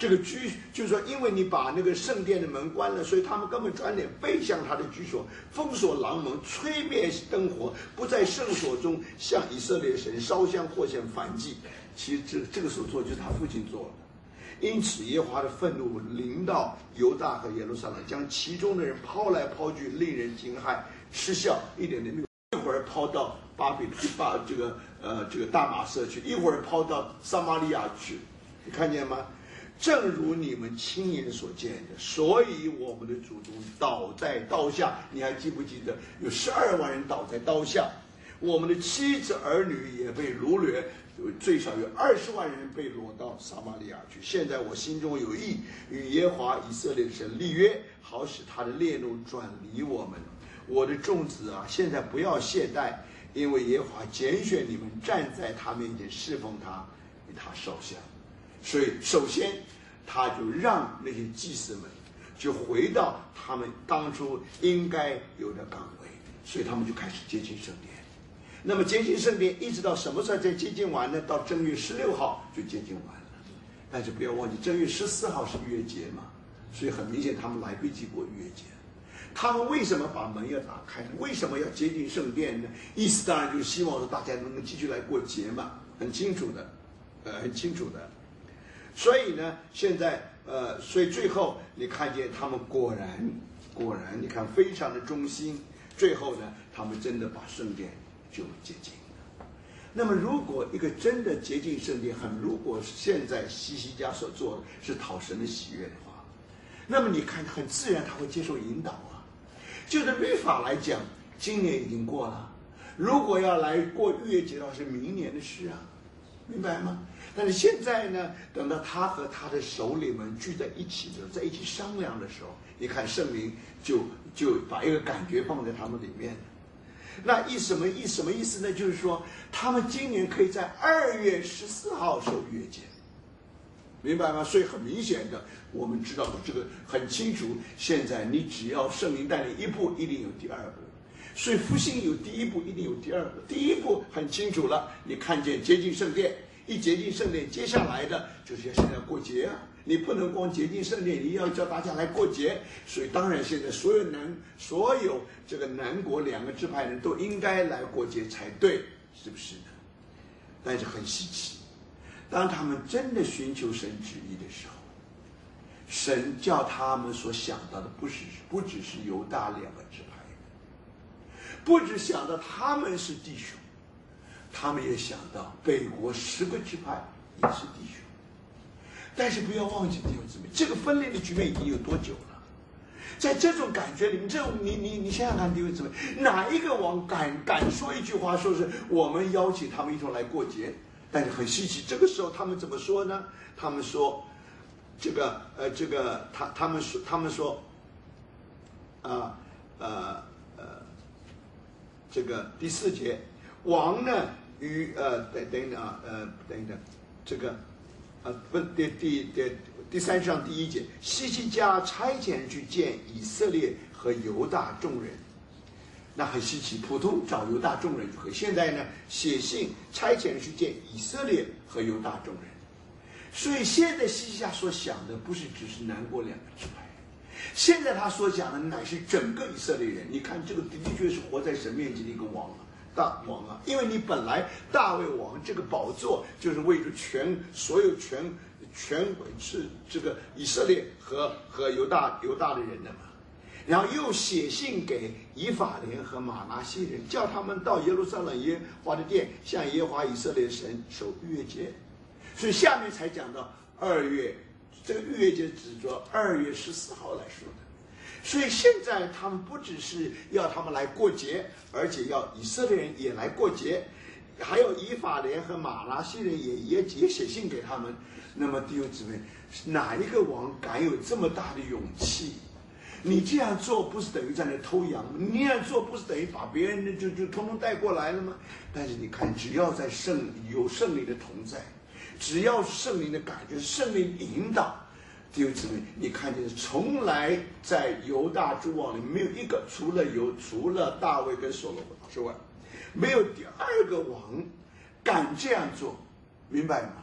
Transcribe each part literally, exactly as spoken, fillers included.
这个居，就是说，因为你把那个圣殿的门关了，所以他们根本转脸背向他的居所，封锁廊门，吹灭灯火，不在圣所中向以色列神烧香或献燔祭。其实这这个所做就是他父亲做的。因此，耶和华的愤怒临到犹大和耶路撒冷，将其中的人抛来抛去，令人惊骇，嗤笑，一点点没有。一会儿抛到巴比巴这个呃这个大马色去，一会儿抛到撒玛利亚去，你看见吗？正如你们亲眼所见的，所以我们的祖宗倒在刀下。你还记不记得有十二万人倒在刀下？我们的妻子儿女也被掳掠，最少有二十万人被掳到撒玛利亚去。现在我心中有意，与耶和华以色列的神立约，好使他的烈怒转离我们。我的众子啊，现在不要懈怠，因为耶和华拣选你们站在他面前侍奉他，与他烧香。所以首先他就让那些祭司们就回到他们当初应该有的岗位，所以他们就开始接近圣殿。那么接近圣殿一直到什么时候才接近完呢？到正月十六号就接近完了。但是不要忘记正月十四号是逾越节嘛，所以很明显他们来不及过逾越节。他们为什么把门要打开？为什么要接近圣殿呢？意思当然就是希望说大家能够继续来过节嘛，很清楚的，呃，很清楚的。所以呢，现在呃，所以最后你看见他们果然果然，你看非常的忠心。最后呢，他们真的把圣殿就接近了。那么，如果一个真的接近圣殿，很如果现在西西家所做的是讨神的喜悦的话，那么你看很自然他会接受引导啊。就着律法来讲，今年已经过了，如果要来过逾越节的话，是明年的事啊，明白吗？但是现在呢，等到他和他的首领们聚在一起的时候，在一起商量的时候，你看圣灵就就把一个感觉放在他们里面。那意什么意什么意思呢？就是说，他们今年可以在二月十四号守逾越节，明白吗？所以很明显的，我们知道的这个很清楚。现在你只要圣灵带领一步，一定有第二步。所以复兴有第一步，一定有第二步。第一步很清楚了，你看见接近圣殿，一接近圣殿，接下来的就是要现在过节啊。你不能光接近圣殿，你要叫大家来过节。所以当然现在所有南所有这个南国两个支派人都应该来过节才对，是不是呢？但是很稀奇，当他们真的寻求神旨意的时候，神叫他们所想到的不是不只是犹大两个支派人，不只想到他们是弟兄，他们也想到北国十个支派也是弟兄。但是不要忘记弟兄姊妹，这个分裂的局面已经有多久了？在这种感觉里面，这种你你你想想看，弟兄姊妹，哪一个王敢敢说一句话，说是我们邀请他们一同来过节？但是很稀奇，这个时候他们怎么说呢？他们说，这个呃，这个他他们说他们说，啊呃呃，这个第四节，王呢与呃等等等啊呃等等，这个。呃，不，第第第第三章第一节，西西家差遣人去见以色列和犹大众人，那很稀奇，普通找犹大众人就可以。现在呢，写信差遣人去见以色列和犹大众人，所以现在西西家所想的不是只是南国两个支派，现在他所讲的乃是整个以色列人。你看，这个的确是活在神面前的一个王啊。大王啊，因为你本来大卫王这个宝座就是为着全所有全全是这个以色列和和犹大犹大的人的嘛，然后又写信给以法莲和马拿西人，叫他们到耶路撒冷耶和华的殿，向耶和华以色列神守逾越节，所以下面才讲到二月，这个逾越节指着二月十四号来说的。所以现在他们不只是要他们来过节，而且要以色列人也来过节，还有以法莲和马拿西人也也也写信给他们。那么弟兄姊妹，哪一个王敢有这么大的勇气？你这样做不是等于在那偷羊？你这样做不是等于把别人就就通通带过来了吗？但是你看，只要在圣有圣灵的同在，只要圣灵的感觉，圣灵引导。弟兄姊妹，你看见从来在犹大诸王里没有一个，除了有除了大卫跟所罗门之外，没有第二个王敢这样做，明白吗？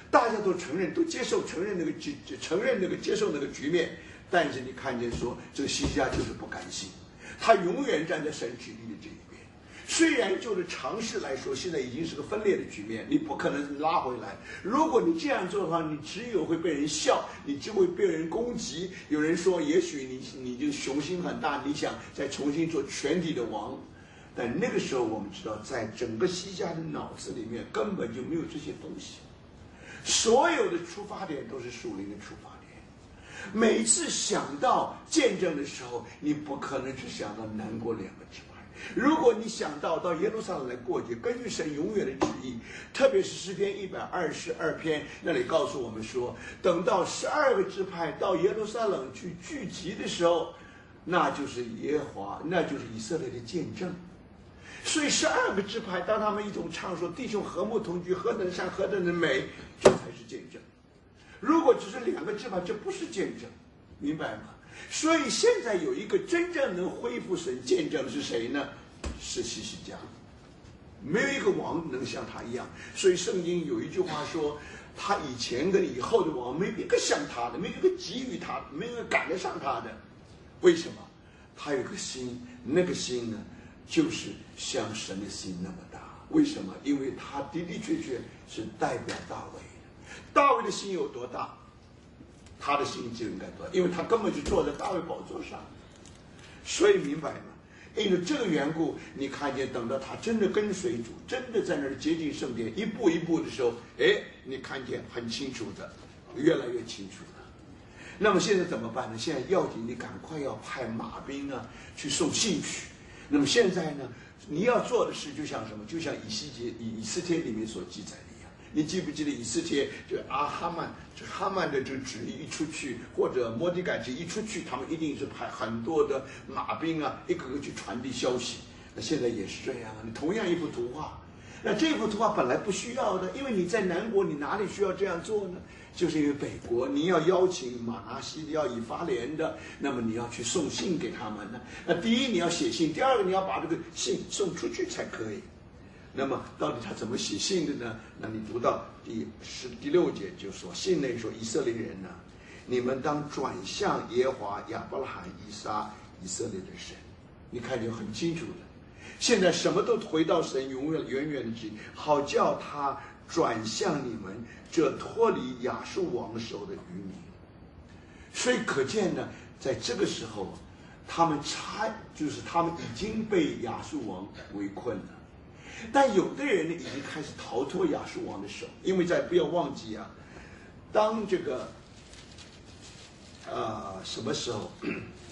大家都承认，都接受承认那个接承认那个接受那个局面，但是你看见说这个西西家就是不甘心，他永远站在神旨意的这一边。虽然就是常识来说，现在已经是个分裂的局面，你不可能拉回来。如果你这样做的话，你只有会被人笑，你只会被人攻击。有人说，也许你你就雄心很大，你想再重新做全体的王。但那个时候我们知道，在整个西家的脑子里面根本就没有这些东西，所有的出发点都是属灵的出发点。每次想到见证的时候，你不可能只想到南国两个支派。如果你想到到耶路撒冷来过节，根据神永远的旨意，特别是诗篇一百二十二篇那里告诉我们说，等到十二个支派到耶路撒冷去聚集的时候，那就是耶和华，那就是以色列的见证。所以十二个支派，当他们一同唱说弟兄和睦同居，何等善，何等的美，这才是见证。如果只是两个支派，这不是见证，明白吗？所以现在有一个真正能恢复神见证的是谁呢？是西西家。没有一个王能像他一样。所以圣经有一句话说，他以前跟以后的王没有一个像他的，没有一个给予他的，没有一个赶得上他的。为什么？他有个心，那个心呢，就是像神的心那么大。为什么？因为他的的确确是代表大卫的。大卫的心有多大，他的心就应该多大，因为他根本就坐在大卫宝座上。所以明白吗？因为这个缘故，你看见等到他真的跟随主，真的在那儿接近圣殿，一步一步的时候，哎，你看见很清楚的，越来越清楚了。那么现在怎么办呢？现在要紧，你赶快要派马兵啊去送信去。那么现在呢，你要做的事就像什么？就像以西结以以斯帖里面所记载的一样。你记不记得以斯帖这个阿哈曼，这哈曼的这个旨意一出去，或者摩底改旨意一出去，他们一定是派很多的马兵啊，一个个去传递消息。那现在也是这样啊，你同样一幅图画，那这幅图画本来不需要的，因为你在南国，你哪里需要这样做呢？就是因为北国你要邀请马拿西要以法莲的，那么你要去送信给他们呢。那第一你要写信，第二个你要把这个信送出去才可以。那么到底他怎么写信的呢？那你读到第十第六节就说，信内说，以色列人呢、啊，你们当转向耶和华亚伯拉罕、以撒、以色列的神。你看就很清楚了。现在什么都回到神永远远远的旨意，好叫他转向你们这脱离亚述王手的渔民。所以可见呢，在这个时候，他们差就是他们已经被亚述王围困了。但有的人呢，已经开始逃脱亚述王的手，因为在不要忘记啊，当这个呃什么时候，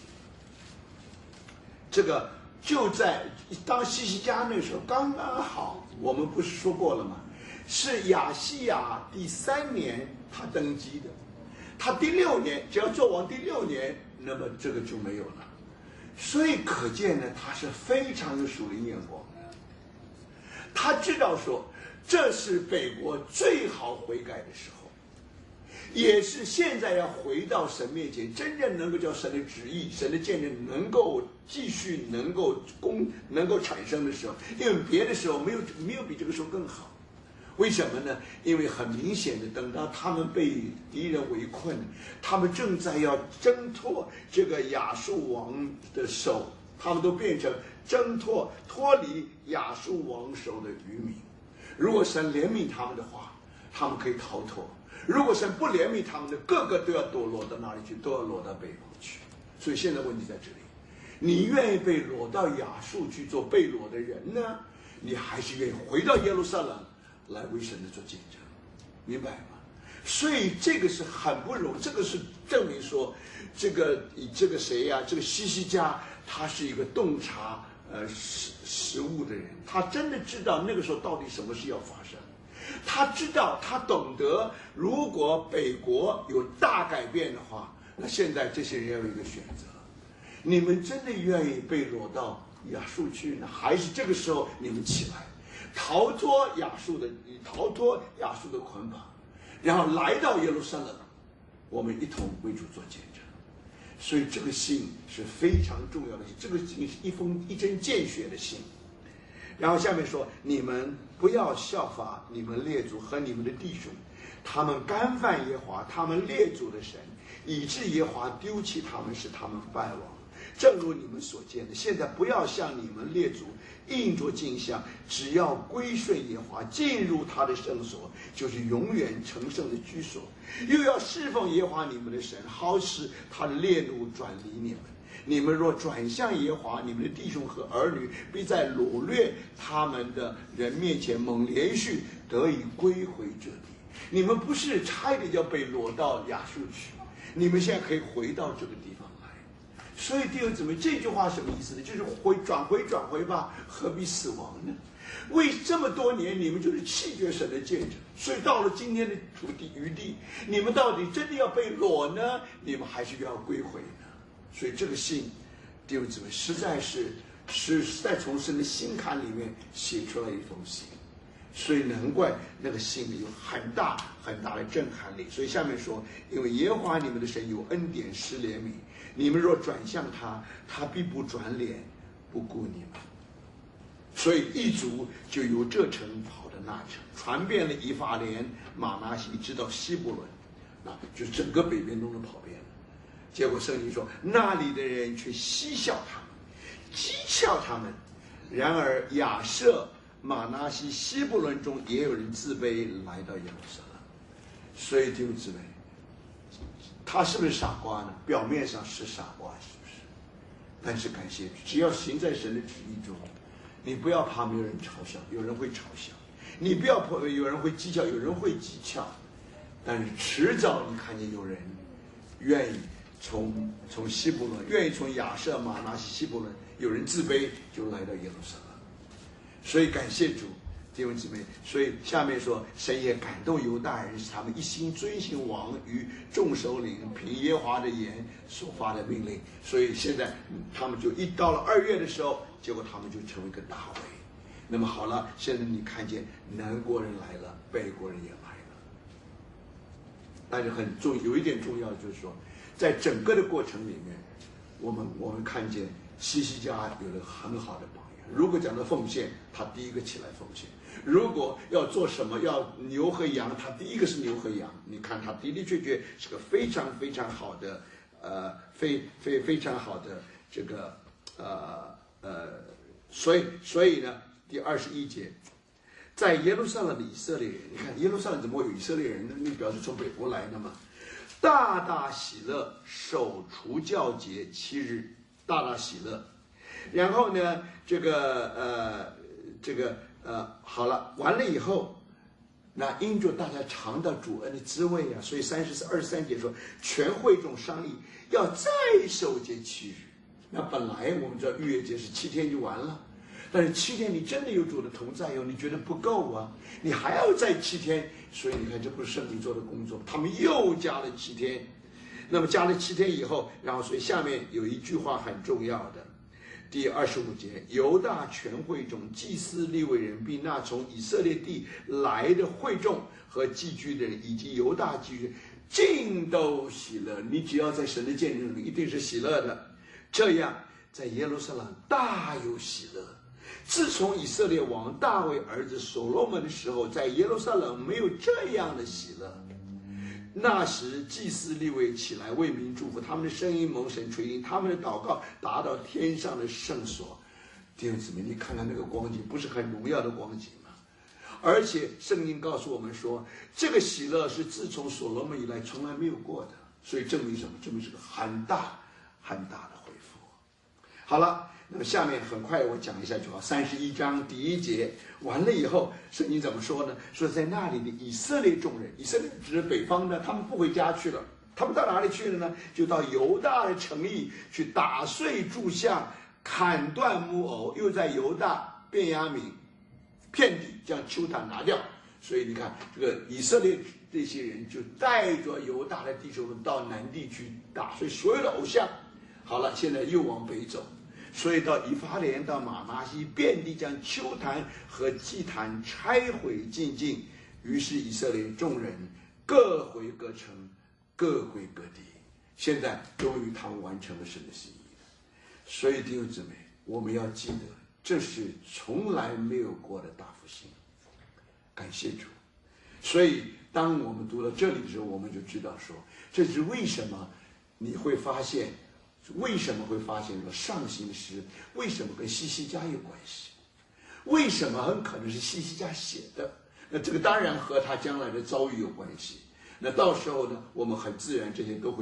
这个就在当西西家那时候刚刚好，我们不是说过了吗？是亚西亚第三年他登基的，他第六年只要做王第六年，那么这个就没有了。所以可见呢，他是非常有属灵眼光。他知道说，这是北国最好悔改的时候，也是现在要回到神面前，真正能够叫神的旨意、神的见证能够继续能够公能够产生的时候。因为别的时候没有没有比这个时候更好。为什么呢？因为很明显的，等到他们被敌人围困，他们正在要挣脱这个亚述王的手，他们都变成挣脱脱离亚述王手的渔民。如果神怜悯他们的话，他们可以逃脱；如果神不怜悯他们的，个个都要堕落到哪里去？都要落到北方去。所以现在问题在这里：你愿意被掳到亚述去做被掳的人呢，你还是愿意回到耶路撒冷来为神的做见证？明白吗？所以这个是很不容易，这个是证明说，这个这个谁呀、啊？这个西西家他是一个洞察呃实实物的人，他真的知道那个时候到底什么事要发生，他知道他懂得，如果北国有大改变的话，那现在这些人要有一个选择：你们真的愿意被掳到亚述去呢，还是这个时候你们起来，逃脱亚述的，逃脱亚述的捆绑，然后来到耶路撒冷，我们一同为主做见证。所以这个信是非常重要的，这个信是一封一针见血的信。然后下面说，你们不要效法你们列祖和你们的弟兄， 他们干犯耶和华他们列祖的神，以致耶和华丢弃他们，使他们败亡。正如你们所见的，现在不要向你们列祖印着镜像，只要归顺耶和华，进入他的圣所，就是永远成圣的居所。又要侍奉耶和华你们的神，好使他的烈怒转离你们。你们若转向耶和华，你们的弟兄和儿女必在掳掠他们的人面前猛连续得以归回这地。你们不是差一点要被掳到亚述去，你们现在可以回到这个地方来。所以弟兄姊妹，这句话什么意思呢？就是回转回转回吧，何必死亡呢？为这么多年你们就是弃绝神的见证，所以到了今天的土地余地，你们到底真的要被掳呢，你们还是要归回呢？所以这个信，弟兄姊妹，实在是是实在从神的心坎里面写出来一封信，所以难怪那个信里有很大很大的震撼力。所以下面说，因为耶和华你们的神有恩典施怜悯，你们若转向他，他必不转脸不顾你们。所以一族就由这城跑到那城，传遍了以法莲、马拿西，直到希伯伦，那就是整个北边都能跑遍了。结果圣经说，那里的人却嬉笑他们，讥诮他们。然而亚设、马拿西、希伯伦中也有人自卑，来到耶路撒冷。所以弟兄姊妹，他是不是傻瓜呢？表面上是傻瓜，是不是？但是感谢主，只要行在神的旨意中，你不要怕没有人嘲笑，有人会嘲笑；你不要怕有人会讥诮，有人会讥诮。但是迟早你看见有人愿意从从希伯伦，愿意从亚设、马拿西、希伯伦，有人自卑就来到耶路撒冷。所以感谢主，弟兄姊妹。所以下面说，神也感动犹大人，使他们一心遵行王与众首领凭耶和华的言所发的命令。所以现在他们就一到了二月的时候，结果他们就成为一个大会。那么好了，现在你看见南国人来了，北国人也来了。但是很重有一点重要，就是说，在整个的过程里面，我们我们看见希西家有了很好的榜样。如果讲到奉献，他第一个起来奉献；如果要做什么，要牛和羊，他第一个是牛和羊。你看他的的确确是个非常非常好的，呃，非非非常好的这个呃呃，所以所以呢，第二十一节。在耶路撒冷的以色列人，你看耶路撒冷怎么会有以色列人呢？那表示从北国来的嘛。大大喜乐，守除酵节七日，大大喜乐。然后呢，这个呃，这个呃，好了，完了以后，那因着大家尝到主恩的滋味啊，所以三十二十三节说，全会众商议要再守节七日。那本来我们知道逾越节是七天就完了。但是七天你真的有主的同在哟，你觉得不够啊？你还要再七天，所以你看这不是圣灵做的工作，他们又加了七天。那么加了七天以后，然后所以下面有一句话很重要的，第二十五节，犹大全会中祭司利未人，并那从以色列地来的会众和寄居的人，以及犹大寄居，尽都喜乐。你只要在神的见证里，一定是喜乐的。这样在耶路撒冷大有喜乐。自从以色列王大卫儿子所罗门的时候，在耶路撒冷没有这样的喜乐。那时祭司利未起来为民祝福，他们的声音蒙神垂听，他们的祷告达到天上的圣所。弟兄姊妹，你看看那个光景，不是很荣耀的光景吗？而且圣经告诉我们说，这个喜乐是自从所罗门以来从来没有过的，所以证明什么？证明是个很大很大的恢复。好了，那么下面很快我讲一下就好。三十一章第一节完了以后，圣经怎么说呢？说在那里的以色列众人，以色列指北方的，他们不回家去了，他们到哪里去了呢？就到犹大的城邑去打碎柱像，砍断木偶，又在犹大、便雅悯遍地将丘坛拿掉。所以你看，这个以色列这些人就带着犹大的弟兄们到南地去打碎所有的偶像。好了，现在又往北走。所以到以法莲到马拿西，遍地将丘坛和祭坛拆毁尽尽。于是以色列众人各回各城，各归各地。现在终于他们完成了神的心意。所以弟兄姊妹，我们要记得，这是从来没有过的大复兴。感谢主。 所以当我们读到这里的时候，我们就知道说，这是为什么你会发现，为什么会发现说上行诗为什么跟西西家有关系？为什么很可能是西西家写的？那这个当然和他将来的遭遇有关系。那到时候呢，我们很自然这些都会